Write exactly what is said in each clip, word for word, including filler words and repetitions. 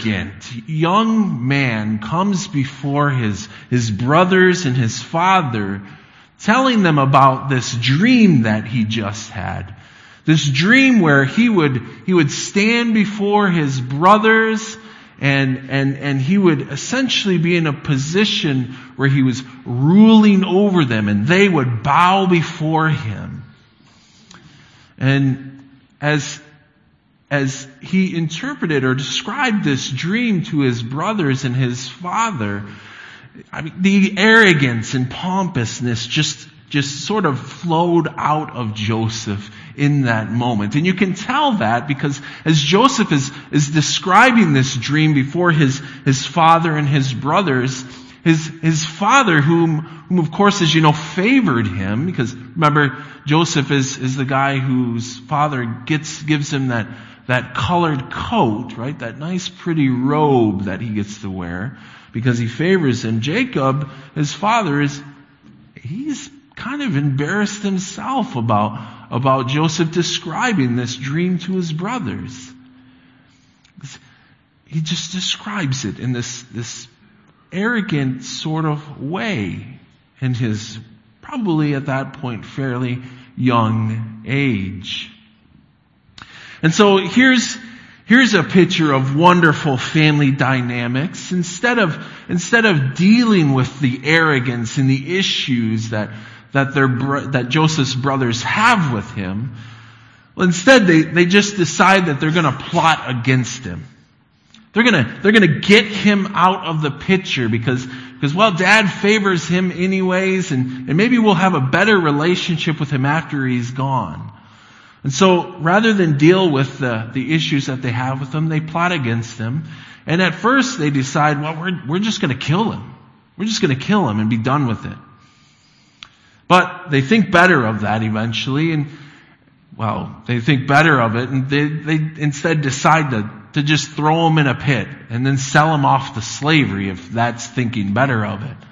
arrogant young man comes before his, his brothers and his father, telling them about this dream that he just had. This dream where he would, he would stand before his brothers and, and, and he would essentially be in a position where he was ruling over them and they would bow before him. And as, as he interpreted or described this dream to his brothers and his father, I mean, the arrogance and pompousness just, just sort of flowed out of Joseph in that moment. And you can tell that because as Joseph is, is describing this dream before his, his father and his brothers, his, his father, whom, whom of course, as you know, favored him, because remember, Joseph is, is the guy whose father gets, gives him that, that colored coat, right? That nice pretty robe that he gets to wear because he favors him. Jacob, his father, is, he's kind of embarrassed himself about, about Joseph describing this dream to his brothers. He just describes it in this, this arrogant sort of way in his probably at that point fairly young age. And so here's Here's a picture of wonderful family dynamics. Instead of, instead of dealing with the arrogance and the issues that, that their, that Joseph's brothers have with him, well, instead they, they just decide that they're gonna plot against him. They're gonna, they're gonna get him out of the picture because, because well, Dad favors him anyways and, and maybe we'll have a better relationship with him after he's gone. And so rather than deal with the, the issues that they have with him, they plot against him. And at first they decide, well, we're, we're just going to kill him. We're just going to kill him and be done with it. But they think better of that eventually. And, well, they think better of it. And they, they instead decide to, to just throw him in a pit and then sell him off to slavery if that's thinking better of it.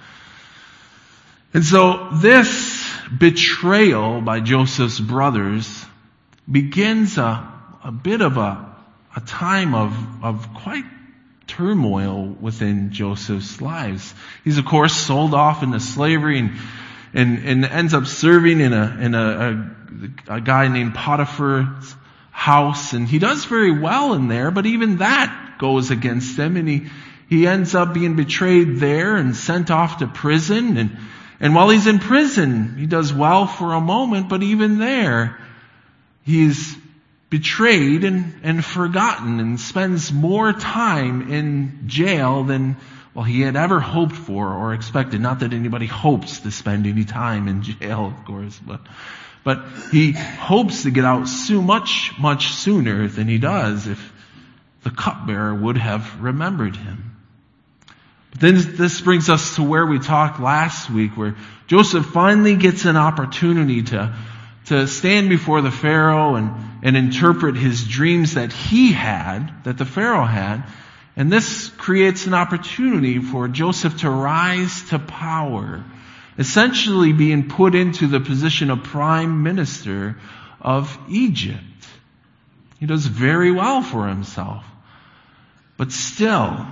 And so this betrayal by Joseph's brothers begins a, a bit of a, a time of, of quite turmoil within Joseph's lives. He's of course sold off into slavery and, and, and ends up serving in a, in a, a, a guy named Potiphar's house. And he does very well in there, but even that goes against him and he, he ends up being betrayed there and sent off to prison. And, and while he's in prison, he does well for a moment, but even there, he's betrayed and, and forgotten and spends more time in jail than, well, he had ever hoped for or expected. Not that anybody hopes to spend any time in jail, of course, but, but he hopes to get out so much, much sooner than he does if the cupbearer would have remembered him. But then this brings us to where we talked last week, where Joseph finally gets an opportunity to to stand before the Pharaoh and, and interpret his dreams that he had, that the Pharaoh had. And this creates an opportunity for Joseph to rise to power, essentially being put into the position of prime minister of Egypt. He does very well for himself. But still,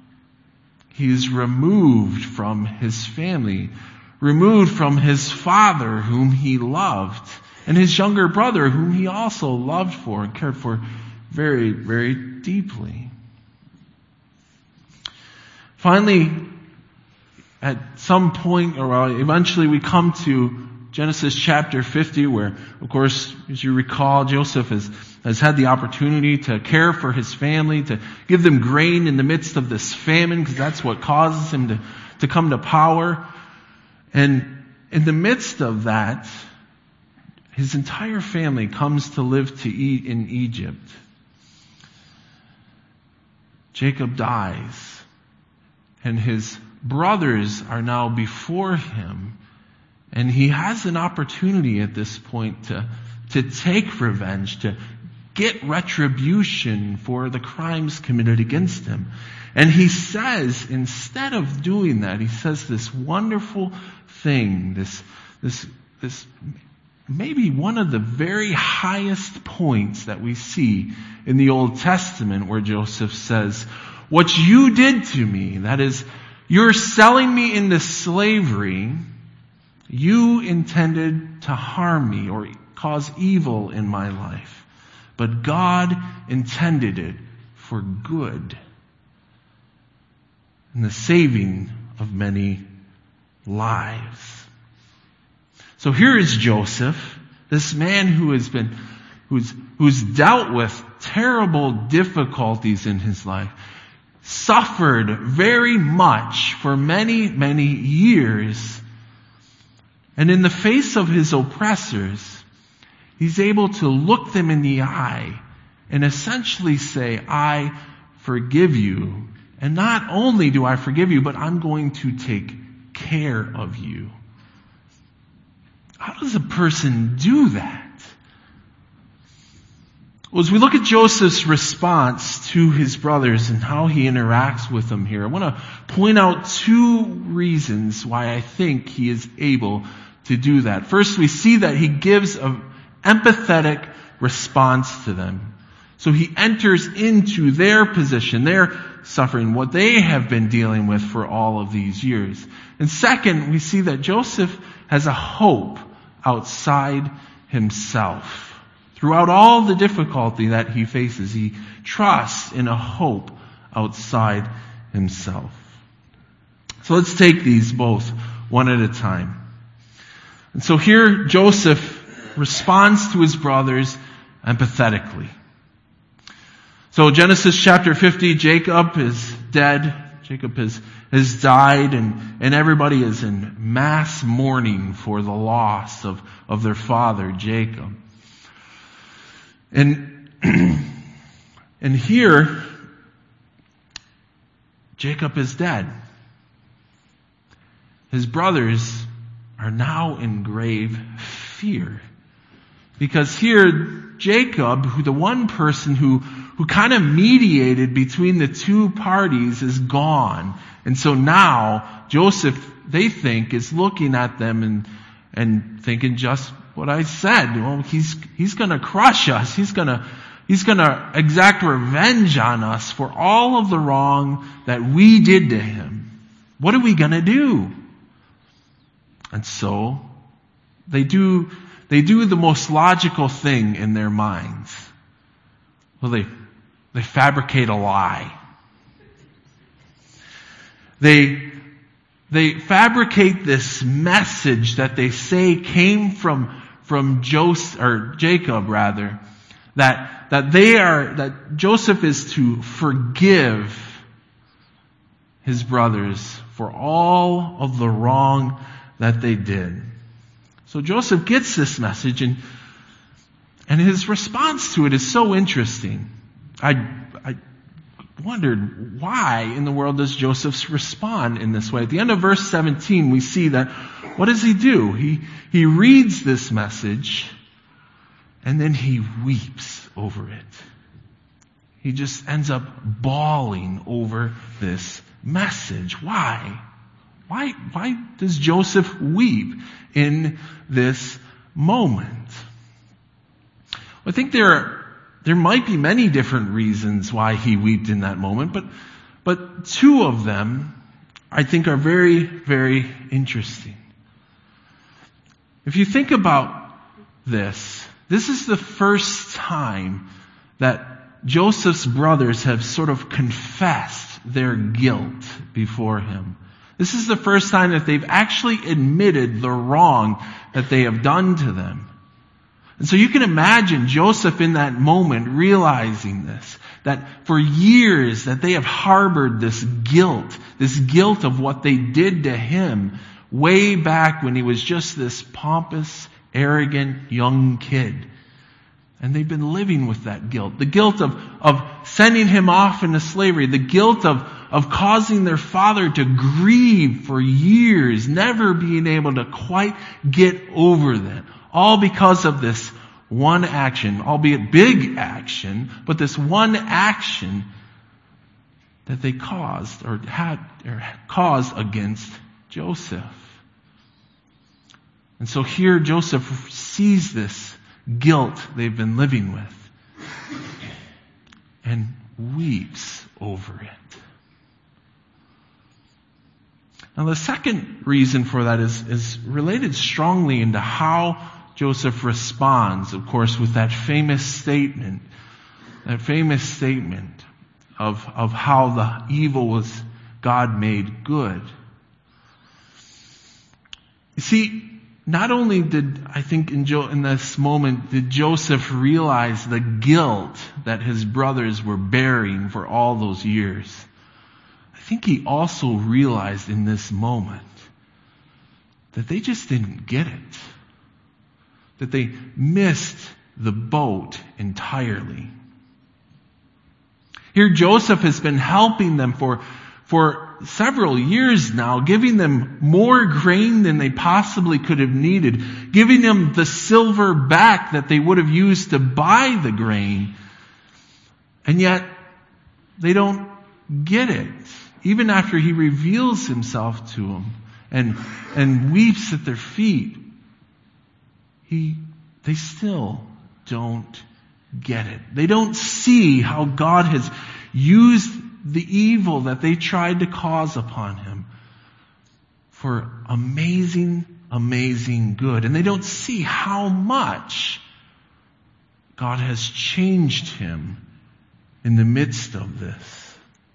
he's removed from his family, removed from his father whom he loved, and his younger brother whom he also loved for and cared for very, very deeply. Finally, at some point, or eventually we come to Genesis chapter fifty, where, of course, as you recall, Joseph has, has had the opportunity to care for his family, to give them grain in the midst of this famine, because that's what causes him to, to come to power. And in the midst of that, his entire family comes to live to eat in Egypt. Jacob dies, and his brothers are now before him, and he has an opportunity at this point to, to take revenge, to get retribution for the crimes committed against him. And he says, instead of doing that, he says this wonderful thing, this, this, this, maybe one of the very highest points that we see in the Old Testament, where Joseph says, what you did to me, that is, you're selling me into slavery, you intended to harm me or cause evil in my life. But God intended it for good and the saving of many lives. So here is Joseph, this man who has been, who's, who's dealt with terrible difficulties in his life, suffered very much for many, many years. And in the face of his oppressors, he's able to look them in the eye and essentially say, I forgive you. And not only do I forgive you, but I'm going to take care of you. How does a person do that? Well, as we look at Joseph's response to his brothers and how he interacts with them here, I want to point out two reasons why I think he is able to do that. First, we see that he gives an empathetic response to them. So he enters into their position, their suffering, what they have been dealing with for all of these years. And second, we see that Joseph has a hope outside himself. Throughout all the difficulty that he faces, he trusts in a hope outside himself. So let's take these both one at a time. And so here Joseph responds to his brothers empathetically. So Genesis chapter fifty, Jacob is dead. Jacob has, has died, and, and everybody is in mass mourning for the loss of, of their father, Jacob. And, and here, Jacob is dead. His brothers are now in grave fear. Because here, Jacob, who the one person who, who kind of mediated between the two parties, is gone. And so now, Joseph, they think, is looking at them and, and thinking just what I said. Well, he's, he's gonna crush us. He's gonna, he's gonna exact revenge on us for all of the wrong that we did to him. What are we gonna do? And so, they do, they do the most logical thing in their minds. Well, they, they fabricate a lie. They, they fabricate this message that they say came from, from Joseph, or Jacob rather, that, that they are, that Joseph is to forgive his brothers for all of the wrong that they did. So Joseph gets this message, and, and his response to it is so interesting. I, I wondered, why in the world does Joseph respond in this way? At the end of verse seventeen, we see that, what does he do? He, he reads this message, and then he weeps over it. He just ends up bawling over this message. Why? Why, why does Joseph weep in this moment? I think there are, there might be many different reasons why he wept in that moment, but, but two of them I think are very, very interesting. If you think about this, this is the first time that Joseph's brothers have sort of confessed their guilt before him. This is the first time that they've actually admitted the wrong that they have done to them. And so you can imagine Joseph in that moment realizing this, that for years that they have harbored this guilt, this guilt of what they did to him way back when he was just this pompous, arrogant young kid. And they've been living with that guilt. The guilt of, of sending him off into slavery. The guilt of, of causing their father to grieve for years, never being able to quite get over that. All because of this one action, albeit big action, but this one action that they caused or had or caused against Joseph. And so here Joseph sees this guilt they've been living with and weeps over it. Now the second reason for that is, is related strongly into how Joseph responds, of course, with that famous statement, that famous statement of, of how the evil was God made good. You see, not only did, I think in, jo- in this moment, did Joseph realize the guilt that his brothers were bearing for all those years, I think he also realized in this moment that they just didn't get it. That they missed the boat entirely. Here Joseph has been helping them for, for several years now, giving them more grain than they possibly could have needed, giving them the silver back that they would have used to buy the grain. And yet, they don't get it. Even after he reveals himself to them and, and weeps at their feet, he, they still don't get it. They don't see how God has used the evil that they tried to cause upon him for amazing, amazing good. And they don't see how much God has changed him in the midst of this.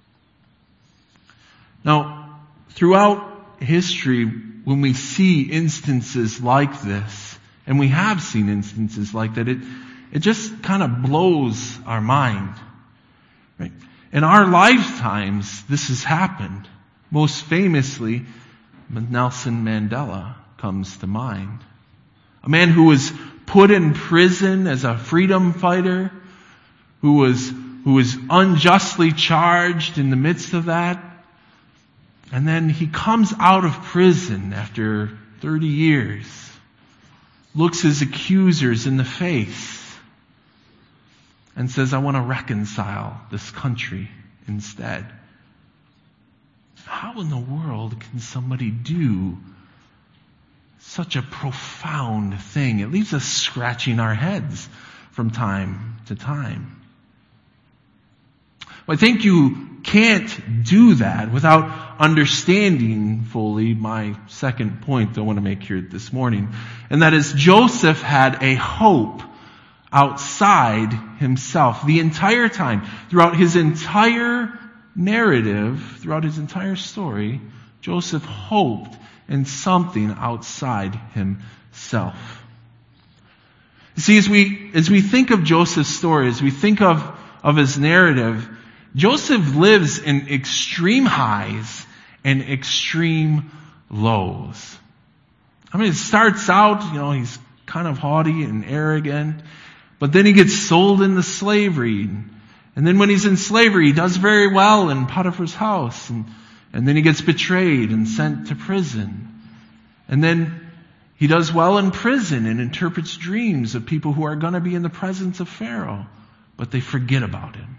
Now, throughout history, when we see instances like this, and we have seen instances like that, it, it just kind of blows our mind. Right? In our lifetimes, this has happened. Most famously, Nelson Mandela comes to mind. A man who was put in prison as a freedom fighter, who was, who was unjustly charged in the midst of that. And then he comes out of prison after thirty years, looks his accusers in the face, and says, I want to reconcile this country instead. How in the world can somebody do such a profound thing? It leaves us scratching our heads from time to time. Well, I think you can't do that without understanding fully my second point that I want to make here this morning. And that is, Joseph had a hope outside himself. The entire time, throughout his entire narrative, throughout his entire story, Joseph hoped in something outside himself. You see, as we, as we think of Joseph's story, as we think of, of his narrative, Joseph lives in extreme highs and extreme lows. I mean, it starts out, you know, he's kind of haughty and arrogant, but then he gets sold into slavery. And then when he's in slavery, he does very well in Potiphar's house. And, and then he gets betrayed and sent to prison. And then he does well in prison and interprets dreams of people who are going to be in the presence of Pharaoh. But they forget about him.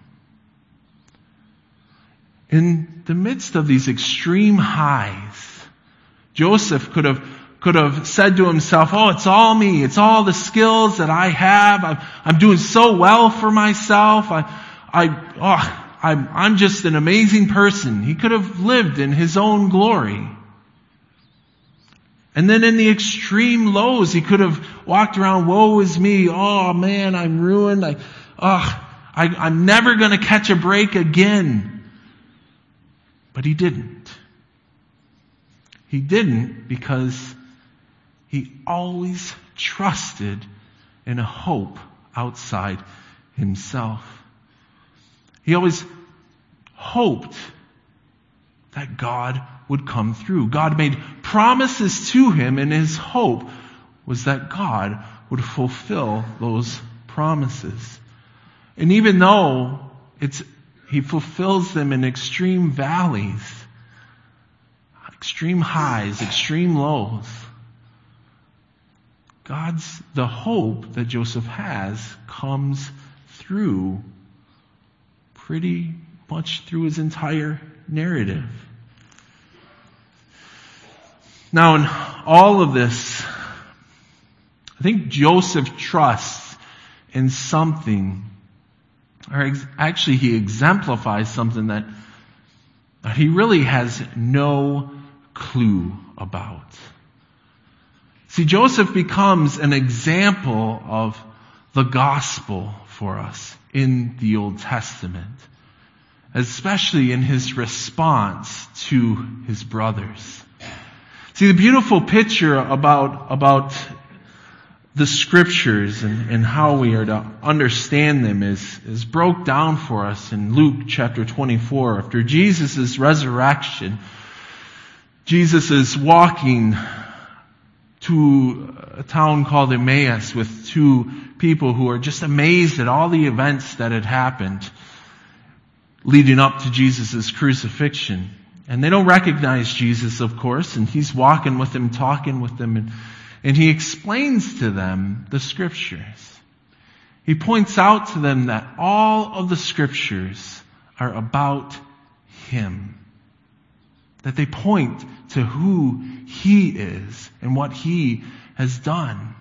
In the midst of these extreme highs, Joseph could have could have said to himself, oh, it's all me. It's all the skills that I have. I'm, I'm doing so well for myself. I, I, oh, I'm, I'm just an amazing person. He could have lived in his own glory. And then in the extreme lows, he could have walked around, woe is me. Oh man, I'm ruined. I, oh, I, I'm never going to catch a break again. But he didn't. He didn't because he always trusted in a hope outside himself. He always hoped that God would come through. God made promises to him, and his hope was that God would fulfill those promises. And even though it's he fulfills them in extreme valleys, extreme highs, extreme lows, God's, the hope that Joseph has comes through pretty much through his entire narrative. Now, in all of this, I think Joseph trusts in something, or ex- actually he exemplifies something that, that he really has no clue about. See, Joseph becomes an example of the gospel for us in the Old Testament, especially in his response to his brothers. See, the beautiful picture about, about the scriptures and, and how we are to understand them is, is broke down for us in Luke chapter twenty-four. After Jesus' resurrection, Jesus is walking to a town called Emmaus with two people who are just amazed at all the events that had happened leading up to Jesus' crucifixion. And they don't recognize Jesus, of course, and he's walking with them, talking with them, and, and he explains to them the scriptures. He points out to them that all of the scriptures are about him. That they point to who he is and what he has done.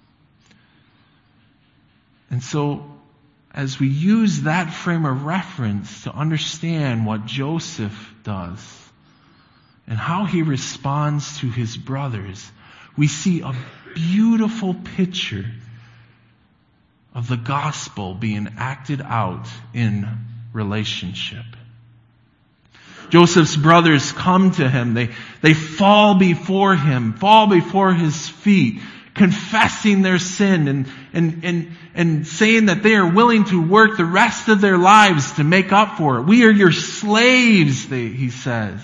And so, as we use that frame of reference to understand what Joseph does and how he responds to his brothers, we see a beautiful picture of the gospel being acted out in relationship. Joseph's brothers come to him. They, they fall before him, fall before his feet, confessing their sin and, and, and, and saying that they are willing to work the rest of their lives to make up for it. We are your slaves, they, he says.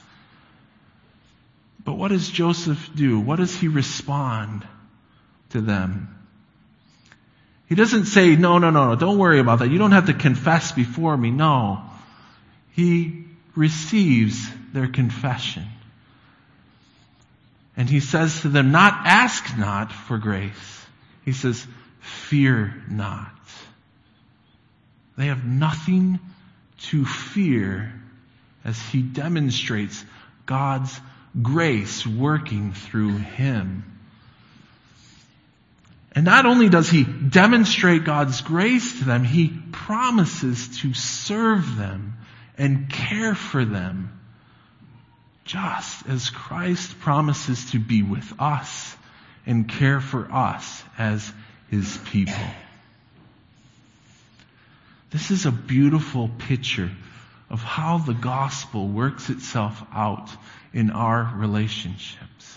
But what does Joseph do? What does he respond to them? He doesn't say, no, no, no, no, don't worry about that. You don't have to confess before me. No. He receives their confession. And he says to them, not ask not for grace. He says, fear not. They have nothing to fear as he demonstrates God's grace working through him. And not only does he demonstrate God's grace to them, he promises to serve them and care for them, just as Christ promises to be with us and care for us as his people. This is a beautiful picture of how the gospel works itself out in our relationships.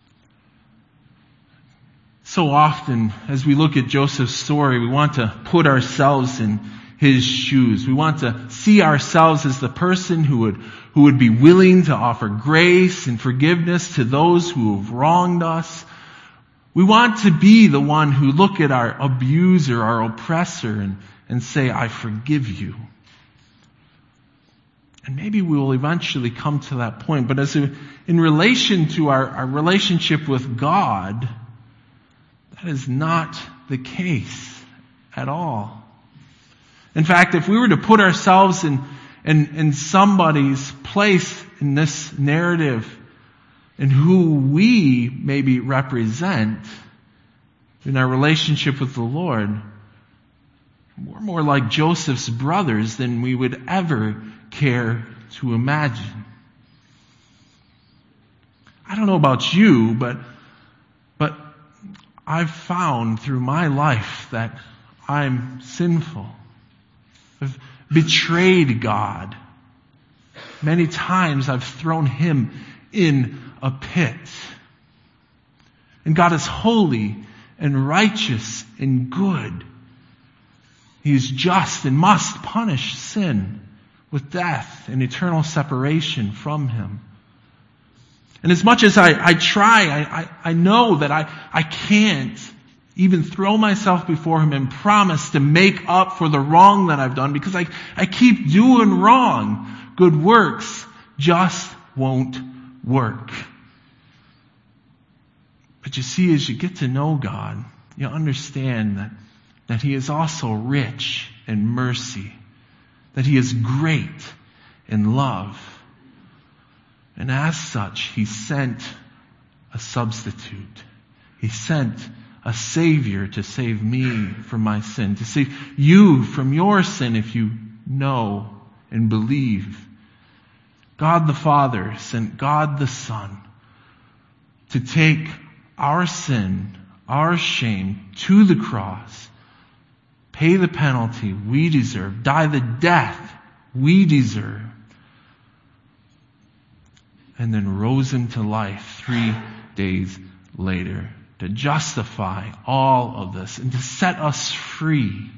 So often, as we look at Joseph's story, we want to put ourselves in his shoes. We want to see ourselves as the person who would, who would be willing to offer grace and forgiveness to those who have wronged us. We want to be the one who look at our abuser, our oppressor, and, and say, I forgive you. And maybe we will eventually come to that point. But as a, in relation to our, our relationship with God, that is not the case at all. In fact, if we were to put ourselves in, in, in somebody's place in this narrative and who we maybe represent in our relationship with the Lord, we're more like Joseph's brothers than we would ever care to imagine. I don't know about you, but, but I've found through my life that I'm sinful. I've betrayed God. Many times I've thrown him in a pit. And God is holy and righteous and good. He is just and must punish sin with death and eternal separation from him. And as much as I, I try, I, I, I know that I, I can't even throw myself before him and promise to make up for the wrong that I've done, because I, I keep doing wrong. Good works just won't work. But you see, as you get to know God, you understand that, that he is also rich in mercy, that he is great in love. And as such, he sent a substitute. He sent a Savior to save me from my sin, to save you from your sin if you know and believe. God the Father sent God the Son to take our sin, our shame to the cross, pay the penalty we deserve, die the death we deserve, and then rose into life three days later to justify all of this and to set us free.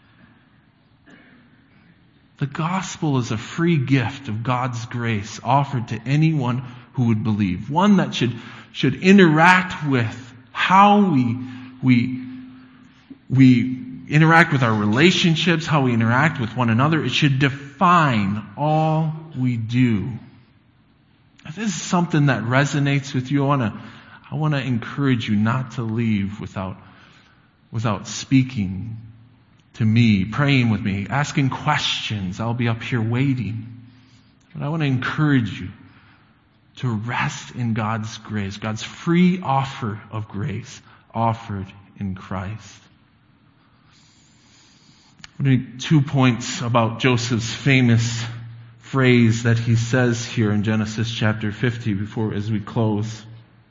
The gospel is a free gift of God's grace offered to anyone who would believe. One that should, should interact with how we, we, we interact with our relationships, how we interact with one another. It should define all we do. If this is something that resonates with you, I want to, I want to encourage you not to leave without, without speaking to me, praying with me, asking questions. I'll be up here waiting. But I want to encourage you to rest in God's grace, God's free offer of grace offered in Christ. I need two points about Joseph's famous phrase that he says here in Genesis chapter fifty before as we close.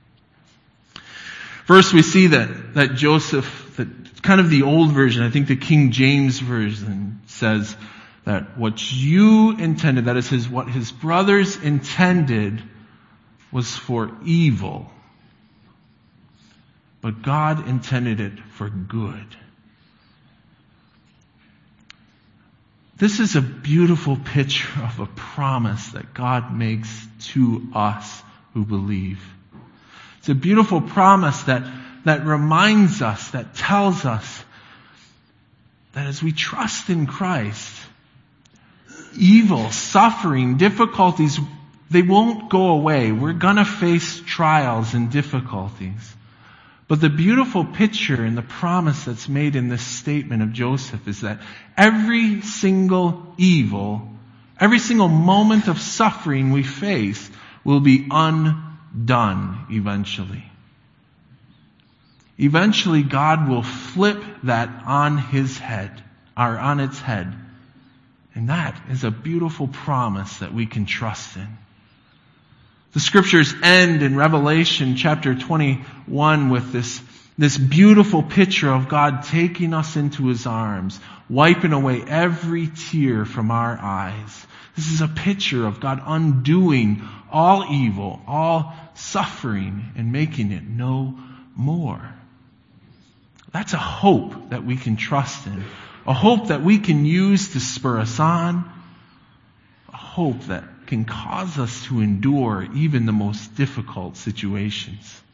First, we see that, that Joseph, that kind of the old version, I think the King James version says that what you intended, that is his, what his brothers intended was for evil. But God intended it for good. This is a beautiful picture of a promise that God makes to us who believe. It's a beautiful promise that, that reminds us, that tells us that as we trust in Christ, evil, suffering, difficulties, they won't go away. We're gonna face trials and difficulties. But the beautiful picture and the promise that's made in this statement of Joseph is that every single evil, every single moment of suffering we face will be undone eventually. Eventually God will flip that on his head, or on its head. And that is a beautiful promise that we can trust in. The scriptures end in Revelation chapter twenty-one with this, this beautiful picture of God taking us into his arms, wiping away every tear from our eyes. This is a picture of God undoing all evil, all suffering, and making it no more. That's a hope that we can trust in. A hope that we can use to spur us on. A hope that can cause us to endure even the most difficult situations.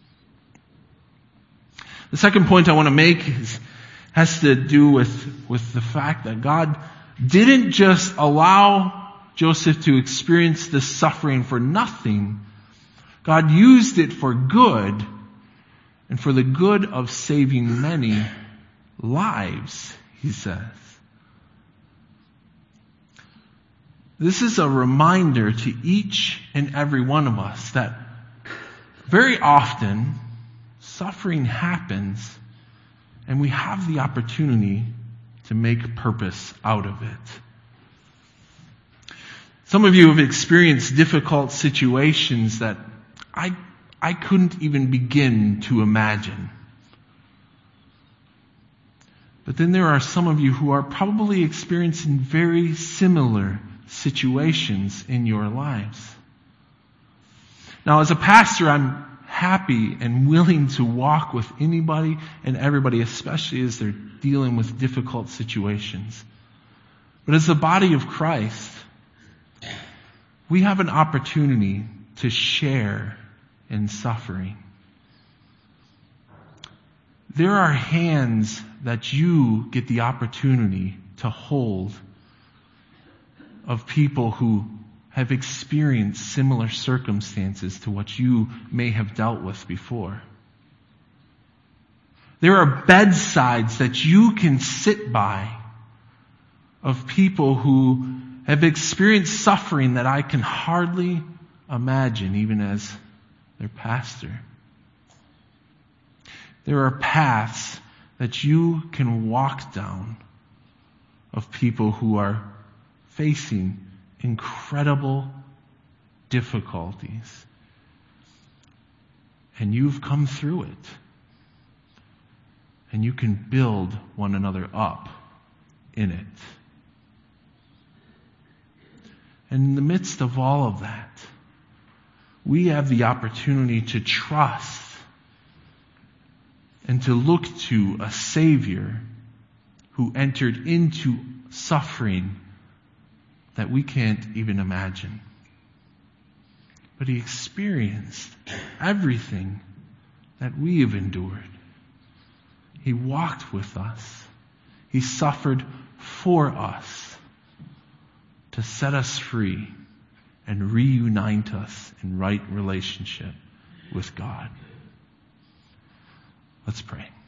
The second point I want to make is, has to do with, with the fact that God didn't just allow Joseph to experience this suffering for nothing. God used it for good and for the good of saving many lives, he says. This is a reminder to each and every one of us that very often suffering happens and we have the opportunity to make purpose out of it. Some of you have experienced difficult situations that I, I couldn't even begin to imagine. But then there are some of you who are probably experiencing very similar situations in your lives. Now, as a pastor, I'm happy and willing to walk with anybody and everybody, especially as they're dealing with difficult situations. But as the body of Christ, we have an opportunity to share in suffering. There are hands that you get the opportunity to hold of people who have experienced similar circumstances to what you may have dealt with before. There are bedsides that you can sit by of people who have experienced suffering that I can hardly imagine, even as their pastor. There are paths that you can walk down of people who are facing incredible difficulties. And you've come through it. And you can build one another up in it. And in the midst of all of that, we have the opportunity to trust and to look to a Savior who entered into suffering that we can't even imagine. But he experienced everything that we have endured. He walked with us. He suffered for us to set us free and reunite us in right relationship with God. Let's pray.